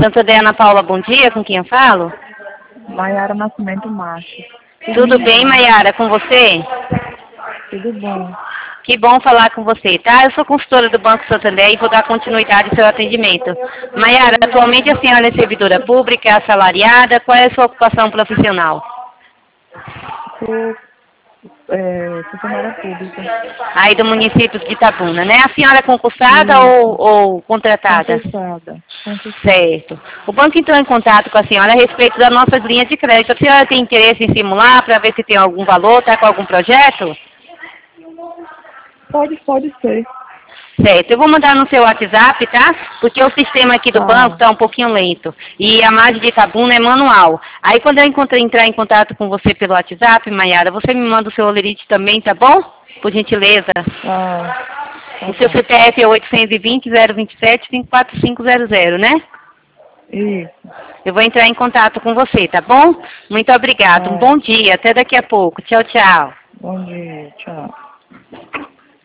Santander, Ana Paula, bom dia, com quem eu falo? Maiara Nascimento Macho. Tudo bem, Maiara, com você? Tudo bom. Que bom falar com você, tá? Eu sou consultora do Banco Santander e vou dar continuidade ao seu atendimento. Maiara, atualmente a senhora é servidora pública, é assalariada, qual é a sua ocupação profissional? Sou funcionária pública. Aí do município de Itabuna, né? A senhora é concursada ou contratada? Concursada. Certo. O banco entrou em contato com a senhora a respeito das nossas linhas de crédito. A senhora tem interesse em simular para ver se tem algum valor, está com algum projeto? Pode ser. Certo, eu vou mandar no seu WhatsApp, tá? Porque o sistema aqui do banco está um pouquinho lento. E a margem de Itabuna é manual. Aí quando eu entrar em contato com você pelo WhatsApp, Maiara, você me manda o seu olerite também, tá bom? Por gentileza. O seu CPF é 820-027-54500, né? Isso. Eu vou entrar em contato com você, tá bom? Muito obrigada. Um bom dia. Até daqui a pouco. Tchau, tchau. Bom dia. Tchau.